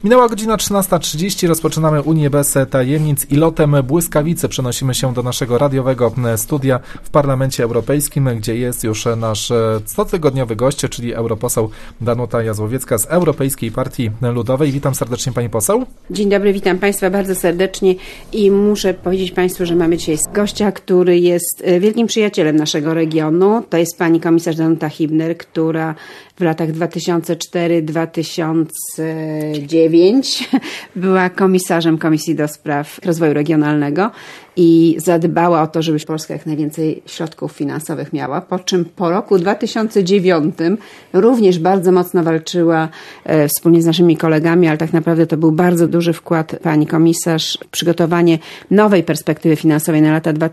Minęła godzina 13:30, rozpoczynamy Unię bez tajemnic i lotem błyskawicy przenosimy się do naszego radiowego studia w Parlamencie Europejskim, gdzie jest już nasz cotygodniowy gość, czyli europoseł Danuta Jazłowiecka z Europejskiej Partii Ludowej. Witam serdecznie pani poseł. Dzień dobry, witam państwa bardzo serdecznie i muszę powiedzieć państwu, że mamy dzisiaj gościa, który jest wielkim przyjacielem naszego regionu. To jest pani komisarz Danuta Hübner, która w latach 2004-2009 była komisarzem Komisji do Spraw Rozwoju Regionalnego i zadbała o to, żeby Polska jak najwięcej środków finansowych miała, po czym po roku 2009 również bardzo mocno walczyła wspólnie z naszymi kolegami, ale tak naprawdę to był bardzo duży wkład pani komisarz w przygotowanie nowej perspektywy finansowej na lata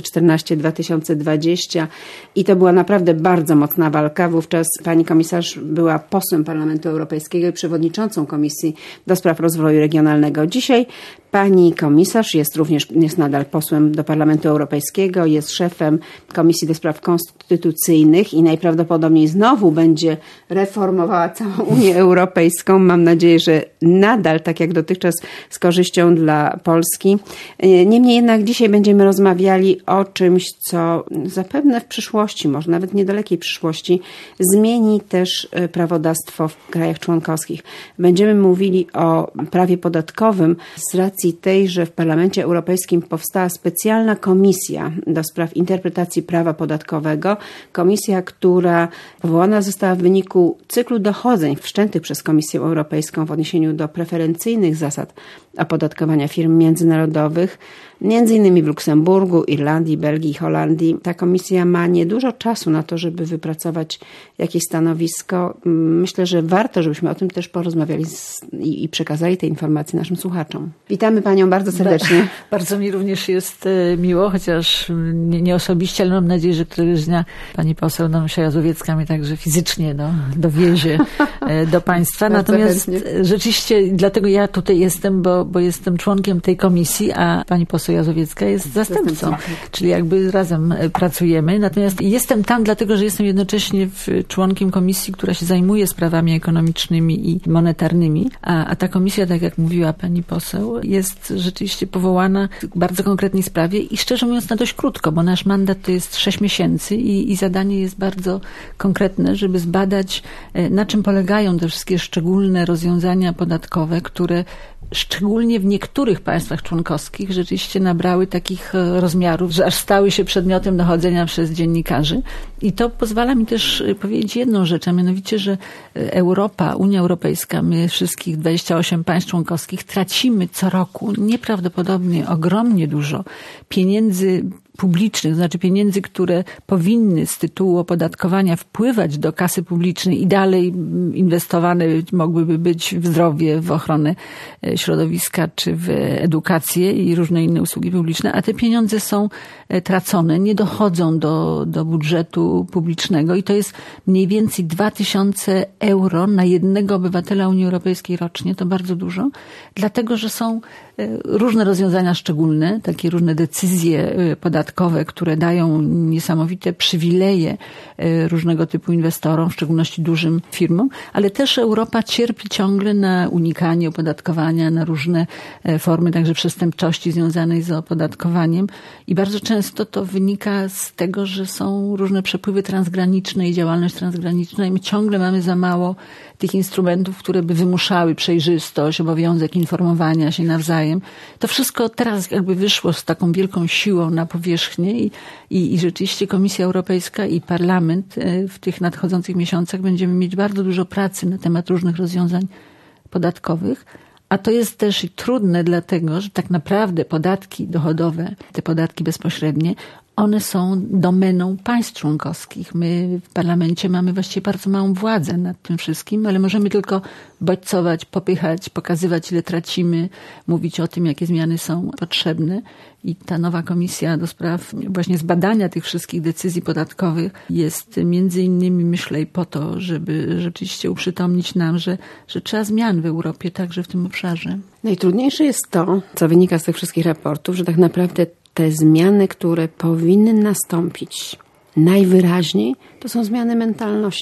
2014-2020 i to była naprawdę bardzo mocna walka. Wówczas pani komisarz była posłem Parlamentu Europejskiego i przewodniczącą Komisji do Spraw Rozwoju Regionalnego. Dzisiaj pani komisarz jest nadal posłem do Parlamentu Europejskiego, jest szefem Komisji do Spraw Konstytucyjnych i najprawdopodobniej znowu będzie reformowała całą Unię Europejską. Mam nadzieję, że nadal, tak jak dotychczas, z korzyścią dla Polski. Niemniej jednak dzisiaj będziemy rozmawiali o czymś, co zapewne w przyszłości, może nawet niedalekiej przyszłości, zmieni też prawodawstwo w krajach członkowskich. Będziemy mówili o prawie podatkowym z racji tej, że w Parlamencie Europejskim powstała specjalna komisja do spraw interpretacji prawa podatkowego. Komisja, która powołana została w wyniku cyklu dochodzeń wszczętych przez Komisję Europejską w odniesieniu do preferencyjnych zasad opodatkowania firm międzynarodowych, między innymi w Luksemburgu, Irlandii, Belgii i Holandii. Ta komisja ma niedużo czasu na to, żeby wypracować jakieś stanowisko. Myślę, że warto, żebyśmy o tym też porozmawiali i przekazali te informacje naszym słuchaczom. Witamy panią bardzo serdecznie. Bardzo mi również jest miło, chociaż nie osobiście, ale mam nadzieję, że któregoś dnia pani poseł Danuta Jazłowiecka mnie także fizycznie dowiezie do państwa. Natomiast rzeczywiście dlatego ja tutaj jestem, bo jestem członkiem tej komisji, a pani poseł Jazłowiecka jest zastępcą, czyli jakby razem pracujemy. Natomiast jestem tam dlatego, że jestem jednocześnie członkiem komisji, która się zajmuje sprawami ekonomicznymi i monetarnymi, a ta komisja, tak jak mówiła pani poseł, jest rzeczywiście powołana w bardzo konkretnej sprawie i szczerze mówiąc na dość krótko, bo nasz mandat to jest 6 miesięcy i zadanie jest bardzo konkretne, żeby zbadać, na czym polegają te wszystkie szczególne rozwiązania podatkowe, które szczególnie w niektórych państwach członkowskich rzeczywiście nabrały takich rozmiarów, że aż stały się przedmiotem dochodzenia przez dziennikarzy. I to pozwala mi też powiedzieć jedną rzecz, a mianowicie, że Europa, Unia Europejska, my wszystkich 28 państw członkowskich tracimy co roku nieprawdopodobnie ogromnie dużo pieniędzy publicznych, to znaczy pieniędzy, które powinny z tytułu opodatkowania wpływać do kasy publicznej i dalej inwestowane mogłyby być w zdrowie, w ochronę środowiska czy w edukację i różne inne usługi publiczne, a te pieniądze są tracone, nie dochodzą do budżetu publicznego i to jest mniej więcej 2000 euro na jednego obywatela Unii Europejskiej rocznie, to bardzo dużo, dlatego, że są różne rozwiązania szczególne, takie różne decyzje podatkowe, które dają niesamowite przywileje różnego typu inwestorom, w szczególności dużym firmom, ale też Europa cierpi ciągle na unikanie opodatkowania, na różne formy także przestępczości związanej z opodatkowaniem i bardzo często to wynika z tego, że są różne przepływy transgraniczne i działalność transgraniczna i my ciągle mamy za mało tych instrumentów, które by wymuszały przejrzystość, obowiązek informowania się nawzajem. To wszystko teraz jakby wyszło z taką wielką siłą na powierzchnię i rzeczywiście Komisja Europejska i Parlament w tych nadchodzących miesiącach będziemy mieć bardzo dużo pracy na temat różnych rozwiązań podatkowych. A to jest też i trudne dlatego, że tak naprawdę podatki dochodowe, te podatki bezpośrednie, one są domeną państw członkowskich. My w parlamencie mamy właściwie bardzo małą władzę nad tym wszystkim, ale możemy tylko bodźcować, popychać, pokazywać, ile tracimy, mówić o tym, jakie zmiany są potrzebne. I ta nowa komisja do spraw właśnie zbadania tych wszystkich decyzji podatkowych jest między innymi, myślę, i po to, żeby rzeczywiście uprzytomnić nam, że trzeba zmian w Europie, także w tym obszarze. Najtrudniejsze jest to, co wynika z tych wszystkich raportów, że tak naprawdę te zmiany, które powinny nastąpić najwyraźniej, to są zmiany mentalności.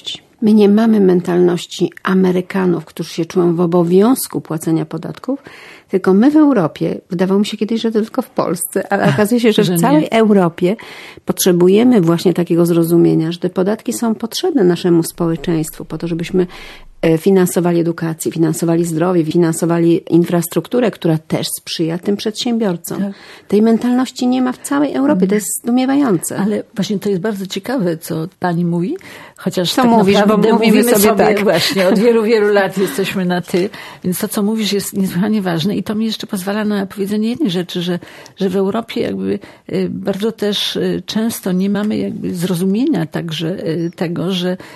My nie mamy mentalności Amerykanów, którzy się czują w obowiązku płacenia podatków, tylko my w Europie, wydawało mi się kiedyś, że to tylko w Polsce, ale okazuje się, że w całej Europie potrzebujemy właśnie takiego zrozumienia, że te podatki są potrzebne naszemu społeczeństwu po to, żebyśmy finansowali edukację, finansowali zdrowie, finansowali infrastrukturę, która też sprzyja tym przedsiębiorcom. Tak. Tej mentalności nie ma w całej Europie. To jest zdumiewające. Ale właśnie to jest bardzo ciekawe, co pani mówi. Chociaż co tak mówisz, naprawdę bo mówimy sobie tak. Właśnie, od wielu, wielu lat jesteśmy na ty. Więc to, co mówisz, jest niesłychanie ważne. I to mi jeszcze pozwala na powiedzenie jednej rzeczy, że w Europie jakby bardzo też często nie mamy jakby zrozumienia także tego,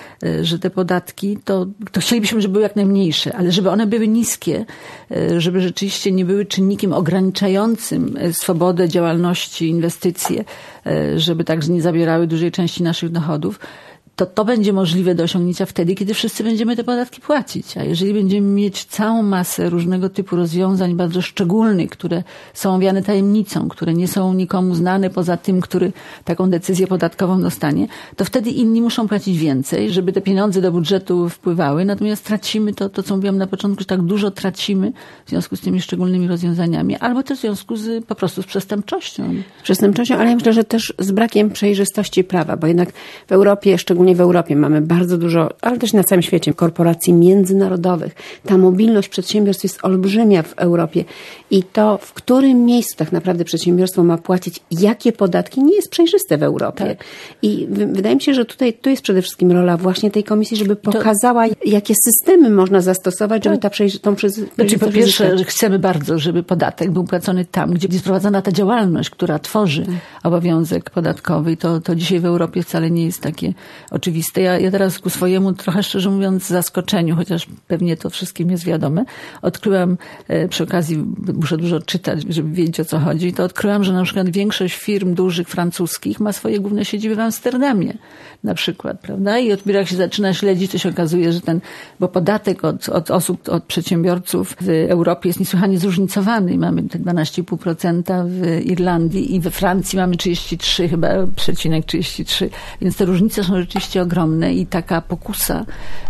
że te podatki to chcielibyśmy, żeby były jak najmniejsze, ale żeby one były niskie, żeby rzeczywiście nie były czynnikiem ograniczającym swobodę działalności, inwestycje, żeby także nie zabierały dużej części naszych dochodów. To będzie możliwe do osiągnięcia wtedy, kiedy wszyscy będziemy te podatki płacić. A jeżeli będziemy mieć całą masę różnego typu rozwiązań bardzo szczególnych, które są owiane tajemnicą, które nie są nikomu znane poza tym, który taką decyzję podatkową dostanie, to wtedy inni muszą płacić więcej, żeby te pieniądze do budżetu wpływały. Natomiast tracimy to co mówiłam na początku, że tak dużo tracimy w związku z tymi szczególnymi rozwiązaniami, albo też w związku po prostu z przestępczością. Ale ja myślę, że też z brakiem przejrzystości prawa, bo jednak w Europie, szczególnie w Europie mamy bardzo dużo, ale też na całym świecie, korporacji międzynarodowych. Ta mobilność przedsiębiorstw jest olbrzymia w Europie i to, w którym miejscu tak naprawdę przedsiębiorstwo ma płacić, jakie podatki, nie jest przejrzyste w Europie. Tak. I wydaje mi się, że tu jest przede wszystkim rola właśnie tej komisji, żeby pokazała, jakie systemy można zastosować, żeby tą przejrzystość. Znaczy, po pierwsze, chcemy bardzo, żeby podatek był płacony tam, gdzie jest prowadzona ta działalność, która tworzy obowiązek podatkowy. I to dzisiaj w Europie wcale nie jest takie oczywiste. Ja teraz ku swojemu, trochę szczerze mówiąc, zaskoczeniu, chociaż pewnie to wszystkim jest wiadome, odkryłam, przy okazji muszę dużo czytać, żeby wiedzieć, o co chodzi, to odkryłam, że na przykład większość firm dużych francuskich ma swoje główne siedziby w Amsterdamie na przykład, prawda? I dopiero jak się zaczyna śledzić, to się okazuje, że bo podatek od osób, od przedsiębiorców w Europie jest niesłychanie zróżnicowany. Mamy te 12,5% w Irlandii i we Francji mamy 33, chyba 33, więc te różnice są rzeczywiście ogromne i taka pokusa,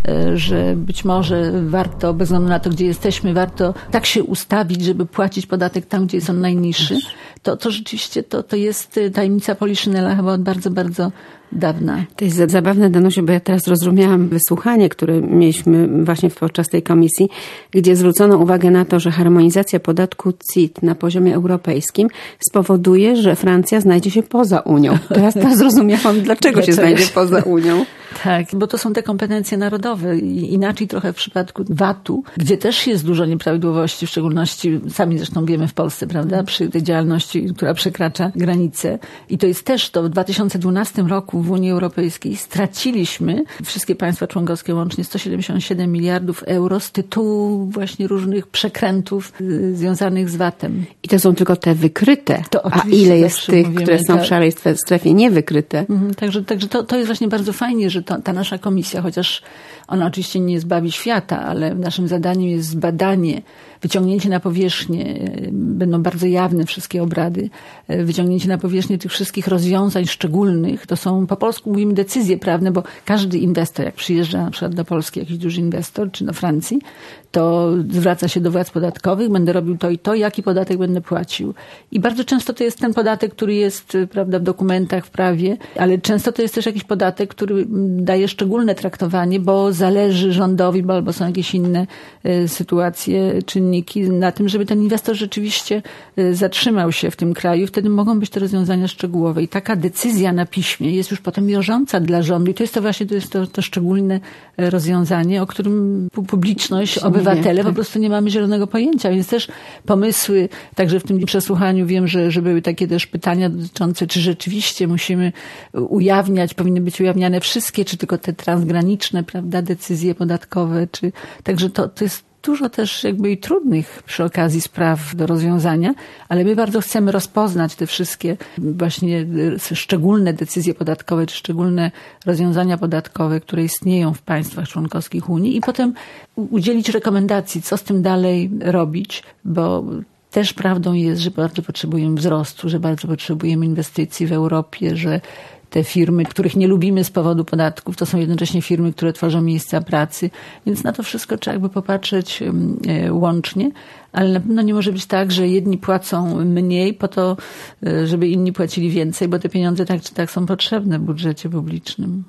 że być może warto, bez względu na to, gdzie jesteśmy, warto tak się ustawić, żeby płacić podatek tam, gdzie jest on najniższy, to rzeczywiście to jest tajemnica Poliszynela chyba od bardzo, bardzo dawna. To jest zabawne, Danusiu, bo ja teraz zrozumiałam wysłuchanie, które mieliśmy właśnie podczas tej komisji, gdzie zwrócono uwagę na to, że harmonizacja podatku CIT na poziomie europejskim spowoduje, że Francja znajdzie się poza Unią. Teraz zrozumiałam, dlaczego się znajdzie poza Unią. Tak, bo to są te kompetencje narodowe. Inaczej trochę w przypadku VAT-u, gdzie też jest dużo nieprawidłowości, w szczególności, sami zresztą wiemy w Polsce, prawda, przy tej działalności, która przekracza granice. I to jest też w 2012 roku w Unii Europejskiej straciliśmy, wszystkie państwa członkowskie łącznie, 177 miliardów euro z tytułu właśnie różnych przekrętów związanych z VAT-em. I to są tylko te wykryte. A ile jest tych, które są w szarej strefie niewykryte? Także to jest właśnie bardzo fajnie, że ta nasza komisja, chociaż ona oczywiście nie zbawi świata, ale naszym zadaniem jest zbadanie, wyciągnięcie na powierzchnię, będą bardzo jawne wszystkie obrady, wyciągnięcie na powierzchnię tych wszystkich rozwiązań szczególnych. To są, po polsku mówimy, decyzje prawne, bo każdy inwestor, jak przyjeżdża na przykład do Polski jakiś duży inwestor, czy do Francji, to zwraca się do władz podatkowych, będę robił to i to, jaki podatek będę płacił. I bardzo często to jest ten podatek, który jest, prawda, w dokumentach, w prawie, ale często to jest też jakiś podatek, który daje szczególne traktowanie, bo zależy rządowi, albo są jakieś inne sytuacje, czynniki na tym, żeby ten inwestor rzeczywiście zatrzymał się w tym kraju. Wtedy mogą być te rozwiązania szczegółowe. I taka decyzja na piśmie jest już potem wiążąca dla rządu. I to jest to właśnie to szczególne rozwiązanie, o którym publiczność, obywatele po prostu nie mamy zielonego pojęcia. Więc też pomysły, także w tym przesłuchaniu wiem, że były takie też pytania dotyczące, czy rzeczywiście musimy ujawniać, powinny być ujawniane wszystkie, czy tylko te transgraniczne, prawda, decyzje podatkowe, także to jest dużo też jakby i trudnych przy okazji spraw do rozwiązania, ale my bardzo chcemy rozpoznać te wszystkie właśnie szczególne decyzje podatkowe, czy szczególne rozwiązania podatkowe, które istnieją w państwach członkowskich Unii i potem udzielić rekomendacji, co z tym dalej robić, bo też prawdą jest, że bardzo potrzebujemy wzrostu, że bardzo potrzebujemy inwestycji w Europie, że te firmy, których nie lubimy z powodu podatków, to są jednocześnie firmy, które tworzą miejsca pracy, więc na to wszystko trzeba jakby popatrzeć łącznie, ale na pewno nie może być tak, że jedni płacą mniej po to, żeby inni płacili więcej, bo te pieniądze tak czy tak są potrzebne w budżecie publicznym.